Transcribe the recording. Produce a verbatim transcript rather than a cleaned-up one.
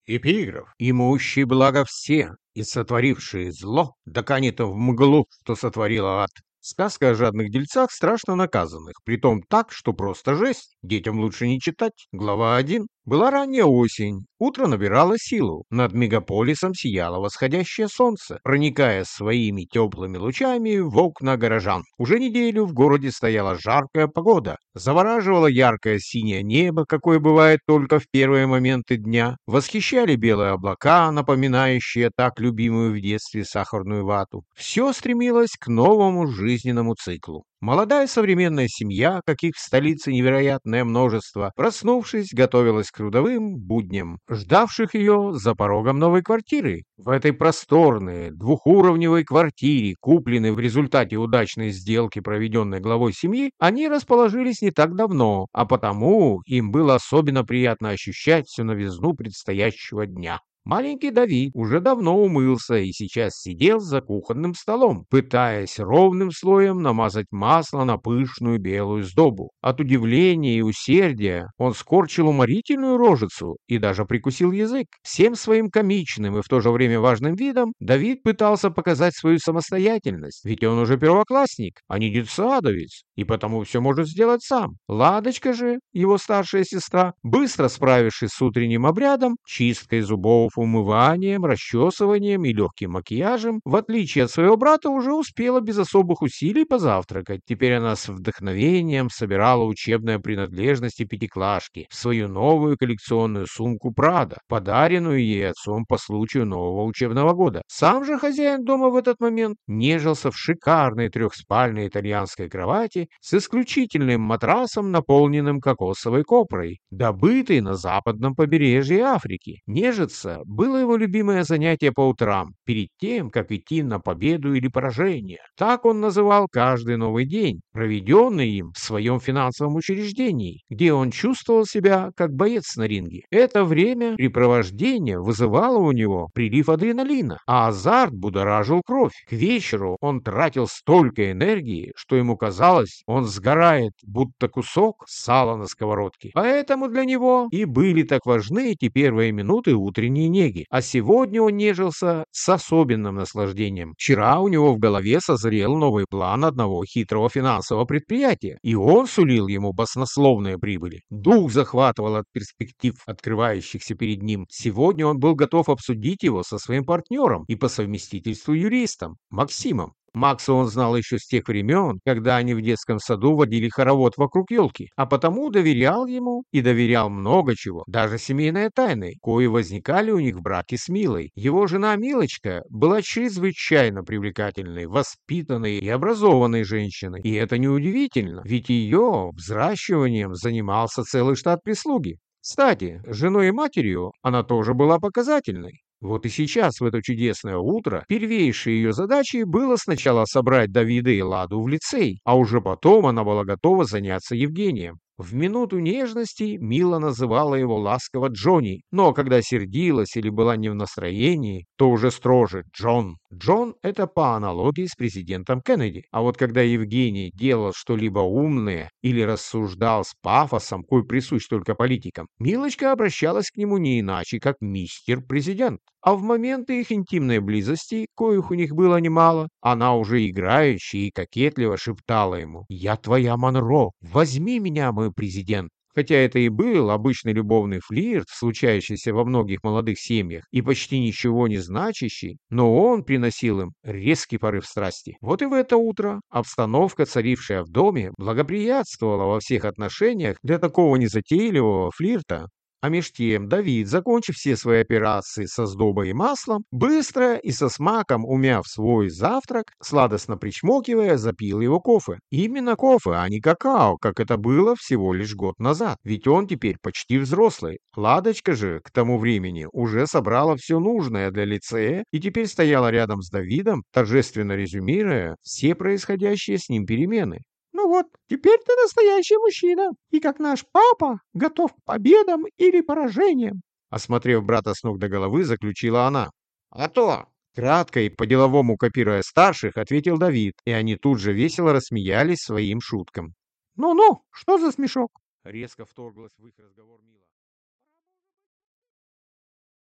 Эпиграф. Имущие благо все, и сотворившие зло, да канет в мглу, что сотворила ад. Сказка о жадных дельцах, страшно наказанных, притом так, что просто жесть. Детям лучше не читать. Глава один. Была ранняя осень. Утро набирало силу. Над мегаполисом сияло восходящее солнце, проникая своими теплыми лучами в окна горожан. Уже неделю в городе стояла жаркая погода. Завораживало яркое синее небо, какое бывает только в первые моменты дня. Восхищали белые облака, напоминающие так любимую в детстве сахарную вату. Все стремилось к новому жизненному циклу. Молодая современная семья, каких в столице невероятное множество, проснувшись, готовилась к трудовым будням, ждавших ее за порогом новой квартиры. В этой просторной, двухуровневой квартире, купленной в результате удачной сделки, проведенной главой семьи, они расположились не так давно, а потому им было особенно приятно ощущать всю новизну предстоящего дня. Маленький Давид уже давно умылся и сейчас сидел за кухонным столом, пытаясь ровным слоем намазать масло на пышную белую сдобу. От удивления и усердия он скорчил уморительную рожицу и даже прикусил язык. Всем своим комичным и в то же время важным видом Давид пытался показать свою самостоятельность, ведь он уже первоклассник, а не детсадовец, и потому все может сделать сам. Ладочка же, его старшая сестра, быстро справившись с утренним обрядом, чисткой зубов, умыванием, расчесыванием и легким макияжем, в отличие от своего брата, уже успела без особых усилий позавтракать. Теперь она с вдохновением собирала учебные принадлежности пятиклашки в свою новую коллекционную сумку Прада, подаренную ей отцом по случаю нового учебного года. Сам же хозяин дома в этот момент нежился в шикарной трехспальной итальянской кровати с исключительным матрасом, наполненным кокосовой копрой, добытой на западном побережье Африки. Нежиться было его любимое занятие по утрам, перед тем, как идти на победу или поражение. Так он называл каждый новый день, проведенный им в своем финансовом учреждении, где он чувствовал себя как боец на ринге. Это времяпрепровождение вызывало у него прилив адреналина, а азарт будоражил кровь. К вечеру он тратил столько энергии, что ему казалось, он сгорает, будто кусок сала на сковородке. Поэтому для него и были так важны эти первые минуты утренней неги. А сегодня он нежился с особенным наслаждением. Вчера у него в голове созрел новый план одного хитрого финансового предприятия, и он сулил ему баснословные прибыли. Дух захватывал от перспектив, открывающихся перед ним. Сегодня он был готов обсудить его со своим партнером и по совместительству юристом, Максимом. Макса он знал еще с тех времен, когда они в детском саду водили хоровод вокруг елки, а потому доверял ему и доверял много чего, даже семейные тайны, кои возникали у них в браке с Милой. Его жена Милочка была чрезвычайно привлекательной, воспитанной и образованной женщиной, и это неудивительно, ведь ее взращиванием занимался целый штат прислуги. Кстати, женой и матерью она тоже была показательной. Вот и сейчас, в это чудесное утро, первейшей ее задачей было сначала собрать Давида и Ладу в лицей, а уже потом она была готова заняться Евгением. В минуту нежности Мила называла его ласково Джонни, но когда сердилась или была не в настроении, то уже строже Джон. Джон — это по аналогии с президентом Кеннеди. А вот когда Евгений делал что-либо умное или рассуждал с пафосом, кой присущ только политикам, Милочка обращалась к нему не иначе, как мистер президент. А в моменты их интимной близости, коих у них было немало, она уже играюще и кокетливо шептала ему: «Я твоя Монро, возьми меня, мой президент». Хотя это и был обычный любовный флирт, случающийся во многих молодых семьях и почти ничего не значащий, но он приносил им резкий порыв страсти. Вот и в это утро обстановка, царившая в доме, благоприятствовала во всех отношениях для такого незатейливого флирта. А меж тем Давид, закончив все свои операции со сдобой и маслом, быстро и со смаком умяв свой завтрак, сладостно причмокивая, запил его кофе. Именно кофе, а не какао, как это было всего лишь год назад, ведь он теперь почти взрослый. Ладочка же к тому времени уже собрала все нужное для лицея и теперь стояла рядом с Давидом, торжественно резюмируя все происходящие с ним перемены. «Ну вот, теперь ты настоящий мужчина, и как наш папа готов к победам или поражениям», осмотрев брата с ног до головы, заключила она. «А то!» Кратко и по-деловому копируя старших, ответил Давид, и они тут же весело рассмеялись своим шуткам. «Ну-ну, что за смешок?» Резко вторглась в их разговор Мила.